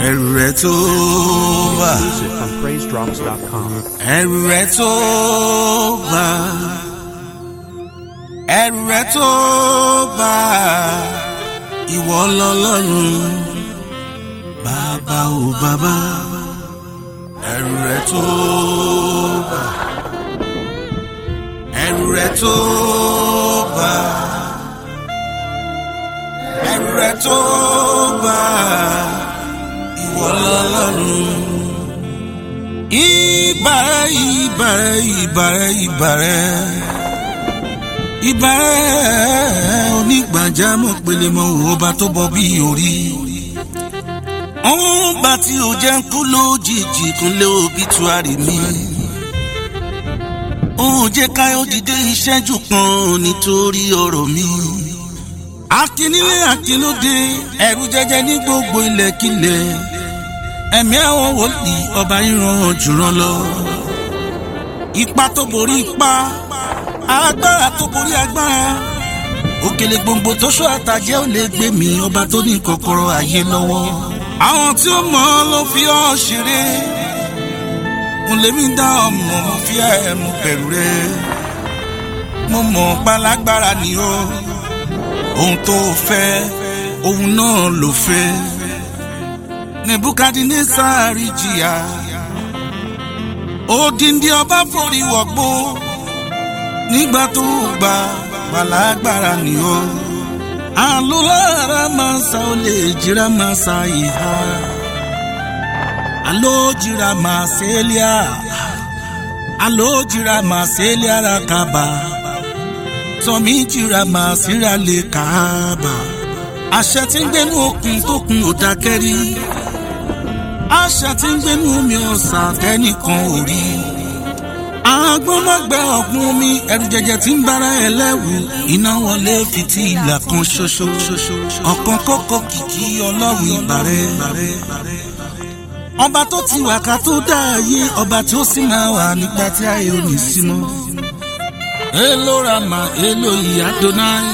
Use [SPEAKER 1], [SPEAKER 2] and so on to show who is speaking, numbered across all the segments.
[SPEAKER 1] ẹrù rẹ̀ tó bà.
[SPEAKER 2] Music from PraiseDrops.com.
[SPEAKER 1] Ẹrù rẹ̀ tó bà. Ẹrù rẹ̀ tó bà. Ìwọ lọ́lọ́run bàbá o bàbá. Ẹrù rẹ̀ tó bà. Ẹrù rẹ̀ tó bà. Ẹrù rẹ̀ tó bà. Ìwọ lọ́lọ́run. Ìbàrẹ̀ ìbàrẹ̀ ìbàrẹ̀ ìbàrẹ̀. Ìbàrẹ̀ onígbàjámọ̀ pelemọ̀ ọba tó bọ́ bí orí. Ọba tí ó jẹ́ ń kú lójijì kúnlé obituari mi. Ó jẹ́ káyọ̀ dìde ìṣẹ́jú kan nítorí ọ̀rọ̀ mi. Akínílé akínlóde ẹ̀rù jẹjẹ ní gbogbo ilẹ̀kílẹ̀. Ẹ̀mí àwọn wòlíì ọba ìran jùrọ̀ lọ. Ipa tó borí ipa, agbára tó borí agbára. Òkèlè gbòǹgbò tó ṣọ́ àtàjẹ́ ò lè gbé mi ọba tó ní kọ́kọ́rọ́ ayé lọ́wọ́. Àwọn tí ó mọ̀ ọ́ ló fi ọ́ ṣeré. Mo lè mí dá ọmọ mo fi ẹ̀ mo bẹ̀rù rẹ̀. Mo mọ̀ pálágbára ni ó. Ohun tó fẹ́, ohun náà ló fẹ́. Nebukadnesari jìyà. Odindi ọba forí wọ̀gbó. Nígbà tó gbà pálágbára ni ó. Alólára máa sa olè jìrà máa sa ìhà. Alójìrà máa sẹ́líà. Alójìrà máa sẹ́líà rákàbà. Tọ́mí jìrà máa síra lè kàábà. Àṣẹ tí ń gbénú òkun tó kun ò dákẹ́rí. Àṣẹ tí ń gbénú omi ọ̀sà tẹ́nìkan ò rí. Agbọ́nmọ́gbẹ́ ọ̀gbun omi ẹ̀rù jẹjẹ tí ń bára ẹ lẹ́rù. Iná wọlé fìtílà kan ṣoṣo. Ọ̀kan kọ́kọ́ kìkì ọlọ́run ìbàrẹ̀. Ọba tó ti wà ká tó dá ayé, ọba tí ó sì máa wà nígbà tí ayé ò ní sí mọ́. Elo Rama, Elohi Adonai.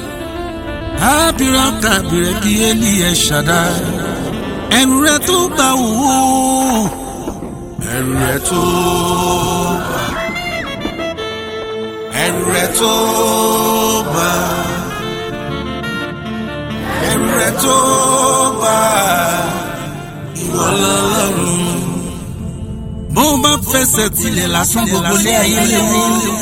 [SPEAKER 1] Abiraka Bireki Eli Eshadai. Ẹrù rẹ̀ tó bà wò. Ẹrù rẹ̀ tó bà. Ẹrù rẹ̀ tó bà. Ẹrù rẹ̀ tó bà. Ìwọ lọ́lọ́run. Bó bá fẹsẹ̀ tilẹ̀ lásán gbogbo lé ayé léwu.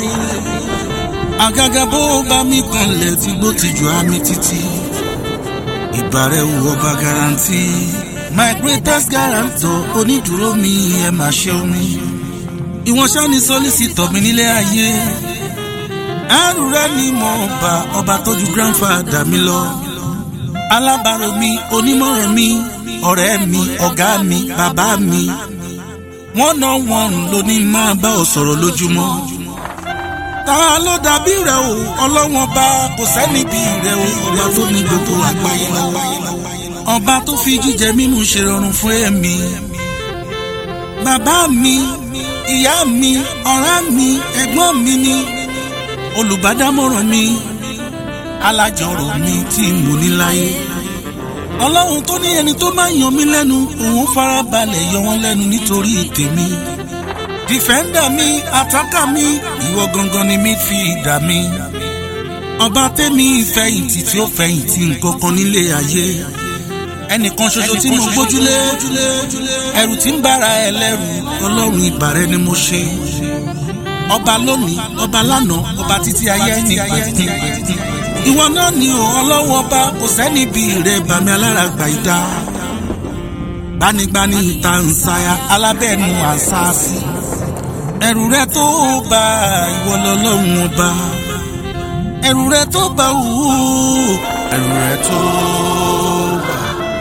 [SPEAKER 1] Àgàgà bó bá mi kanlẹ̀ tí gbó ti jù á mi títí. Ìbàrẹ̀ wù ọba garanti. My greatest guarantor onídùúró mi ẹ máa ṣe omi. Ìwọ̀n ṣá ni solicitor mi nílé ayé. Ẹrù rẹ̀ ni mo bá ọba tó ju grandfather mi lọ. Alábàárò mi, onímọ̀ràn mi, ọ̀rẹ́ mi, ọ̀gá mi, bàbá mi. Wọ́n náà wọ́n ló ní máa bá ọ sọ̀rọ̀ lójúmọ́. Ta ló dàbí rẹ̀ o, ọlọ́wọ́n bá kò sẹ́ni bí rẹ̀ o, ọba tó ní gbogbo àgbáyé lọ́wọ́. Ọba tó fi jíjẹ mímu ṣe rọrùn fún ẹ̀mí. Bàbá mi, ìyá mi, ọ̀rẹ́ mi, ẹ̀gbọ́n mi ni. Olùbádámọ̀ràn mi, alájọrò mi tí mo ní láyé. Ọlọ́run tó ní ẹni tó máa yàn mí lẹ́nu, òun farabalẹ̀ yọ wọ́n lẹ́nu nítorí tèmi. Dìfẹ́ndà mi, àtàkà mi, ìwọ gangan ni mi fi ìdá mi. Ọba tẹ́mi ìfẹ̀yìntì tí ó fẹ̀yìntì nǹkankan nílé ayé. Ẹnìkan ṣoṣo tí mo gbójúlé, ẹrù tí ń bára ẹ lẹ́rù, ọlọ́run ìbàrẹ̀ ni mo ṣe. Ọba lónìí, ọba lánàá, ọba títí ayé ní pàtàkì. Ìwọ náà ni ò ọlọ́wọ́ ọba, kò sẹ́ni bí rẹ̀ bàmí aláràgbà ìdá. Gbanigbani ìta ń sáyà, alábẹ́ẹ̀nu àṣàṣì. Ẹrù rẹ̀ tó bá ìwọ lọ́lọ́run ọba. Ẹrù rẹ̀ tó bá wù ú. Ẹrù rẹ̀ tó bá.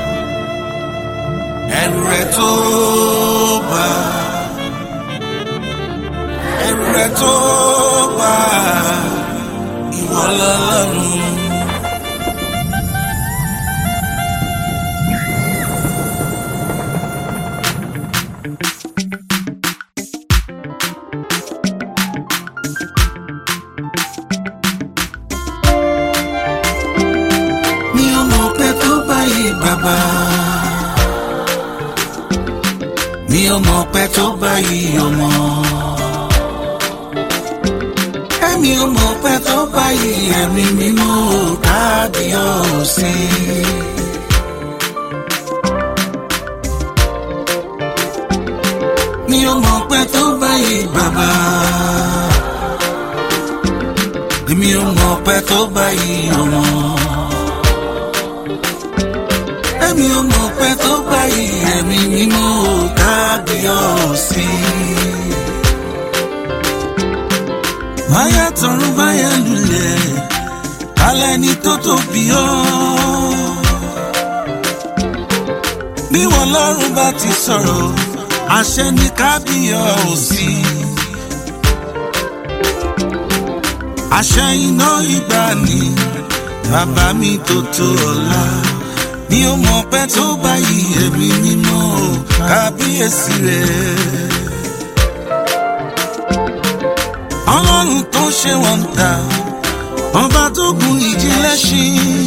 [SPEAKER 1] Ẹrù rẹ̀ tó bá. Ẹrù rẹ̀ tó bá. Ìwọ lọ́lọ́run. mi ò mọ̀ pẹ́ tó báyìí ọmọ. Èmi ò mọ̀ pẹ́ tó báyìí ẹ̀mí mímọ́ kábíyèsí. Mi ò mọ̀ pẹ́ tó báyìí bàbá. Èmi ò mọ̀ pẹ́ tó báyìí ọmọ. Èmi ò mọ̀ pẹ́ tó báyìí ẹ̀mí mímọ́ kábíyèsí. Báyà tọ̀run báyà lulẹ̀, alẹ́ ni tó tóbi ọ́. Bí wọn lọ́run bá ti sọ̀rọ̀, àṣẹ ni kábíyèsí. Àṣẹ iná ìgbàanì, bàbá mi tó tó ọ̀la. Mi ò mọ̀ pẹ́ tó báyìí ẹ̀mí mímọ́ kábíyèsí rẹ̀. Ọlọ́run tó ṣe wọ́n dà, ọba tó gun ìjì lẹ́ṣin.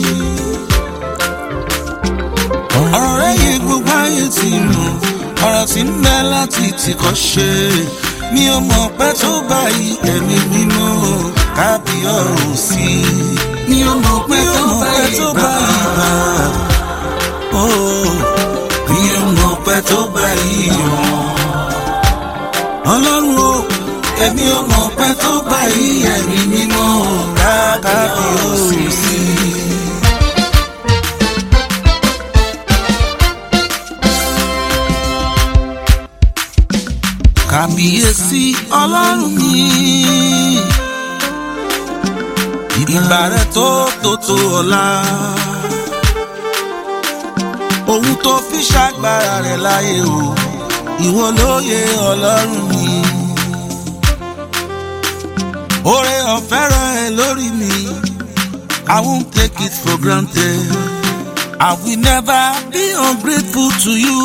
[SPEAKER 1] Ọ̀rọ̀ rẹ̀ yé gbogbo ayé ti mọ̀, ọ̀rọ̀ tí ń bẹ láti tìkọ́ ṣe. Mi ò mọ̀ pẹ́ tó báyìí ẹ̀mí mímọ́ kábíyèsí. Mi ò mọ̀ pẹ́ tó báyìí bàbá. Mi ò mọ̀ pẹ́ tó báyìí ọmọ. Ọlọ́run o, èmi ò mọ̀ pẹ́ tó báyìí ẹ̀mí mímọ́ kábíyèsí. Kábíyèsí Ọlọ́run mi, ìgbà rẹ̀ tó ọ̀la. Ohun tó fi ṣàgbára rẹ̀ láyé o, ìwọ lóye Ọlọ́run mi. Oore ọ̀fẹ́ rẹ̀ lórí mi, I won't take it for granted. I will never be ungrateful to you.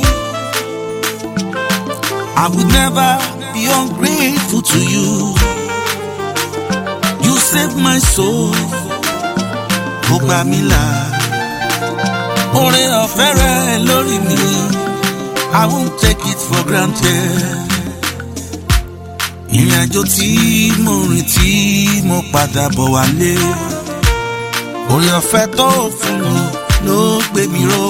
[SPEAKER 1] I will never be ungrateful to you. You saved my soul, ó gbà mí là. Oore ọ̀fẹ́ rẹ̀ lórí mi, I won't take it for granted. Ìrìnàjò tí mo rìn tí mo padà bọ̀ wálé, oore ọ̀fẹ́ tó fún mi ló gbé mi ró.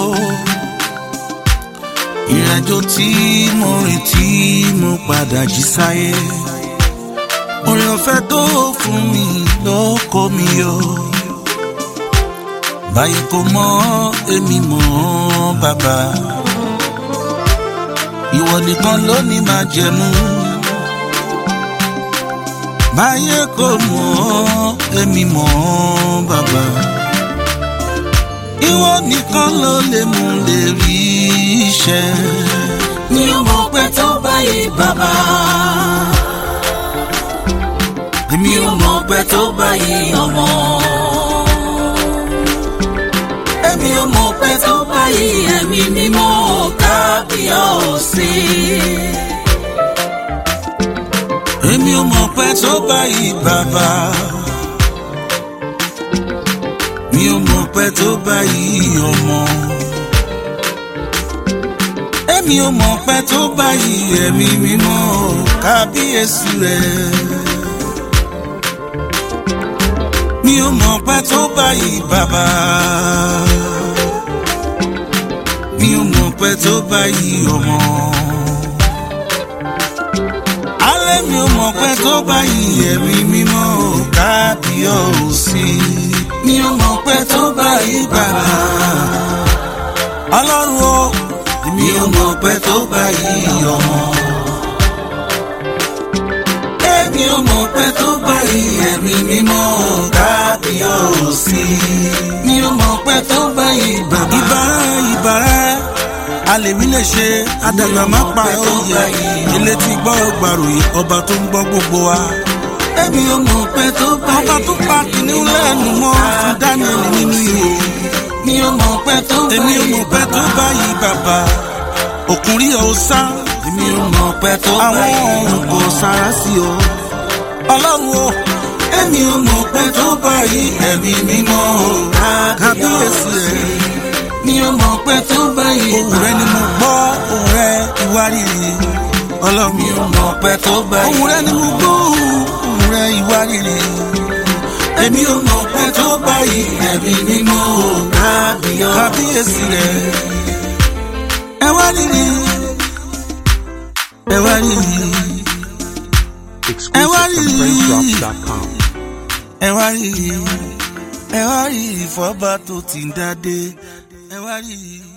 [SPEAKER 1] Ìrìnàjò tí mo rìn tí mo padà jí sáyé, oore ọ̀fẹ́ tó fún mi ló kó mi yọ. Báyìí kò mọ̀ èmi mọ̀ bàbá, ìwọ nìkan ló ní máa jẹ̀mú. Báyìí kò mọ̀ èmi mọ̀ bàbá, ìwọ nìkan ló lè mú lè rí iṣẹ́. Mi ò mọ̀ pẹ́ tó báyìí bàbá. Mi ò mọ̀ pẹ́ tó báyìí ọmọ. Èmi ò mọ̀ pẹ́ tó báyìí ẹ̀mí mímọ́ kábíyèsí. Èmi ò mọ̀ pẹ́ tó báyìí bàbá. Mi ò mọ̀ pẹ́ tó báyìí ọmọ. Èmi ò mọ̀ pẹ́ tó báyìí ẹ̀mí mímọ́ kábíyèsí rẹ̀. Mi ò mọ̀ pẹ́ tó báyìí bàbá. Mi ò mọ̀ pẹ́ tó báyìí ọmọ. Alẹ́ mi ò mọ̀ pẹ́ tó báyìí ẹ̀mí mímọ́ kábíyèsí. Mi ò mọ̀ pẹ́ tó báyìí bàbá. Ọlọ́run o, mi ò mọ̀ pẹ́ tó báyìí ọmọ. Èmi ò mọ̀ pẹ́ tó báyìí ẹ̀mí mímọ́ kábíyèsí. Mi ò mọ̀ pẹ́ tó báyìí bàbá. Ìbára alèmí lè ṣe àdàgbà má pa òye. Ilé ti gbọ́ gbàròyìn ọba tó ń gbọ́ gbogbo wa. Èmi ò mọ̀ pẹ́ tó báyìí. Ọba tó pa kìnìún lẹ́nu mọ́ fún Daniel nínú ihò. Mi ò mọ̀ pẹ́ tó báyìí. Èmi ò mọ̀ pẹ́ tó báyìí bàbá. Òkùnrin ò sá. Èmi ò mọ̀ pẹ́ tó báyìí. Àwọn ọ̀run kò sára sí o. Ọlọ́run o, èmi ò mọ̀ pẹ́ tó báyìí ẹ̀mí mímọ́ kábíyèsí rẹ̀. Mi ò mọ̀ pẹ́ tó báyìí. Ohùn rẹ ni mo gbọ́, ohùn rẹ ìwárìrì mọ̀ pẹ́ tó báyìí. Ohùn rẹ̀ ni mo gbọ́, ohùn rẹ̀ ìwà rere. Èmi ò mọ̀ pẹ́ tó báyìí, ẹ̀mí mímọ́ kábíyèsí rẹ̀. Ẹ wá rírì, ẹ wá rírì.
[SPEAKER 2] Exclusive from PraiseDrops.com.
[SPEAKER 1] Ẹ wá rírì fọ́ba tó ti ń dádé. Ẹ wá rírì.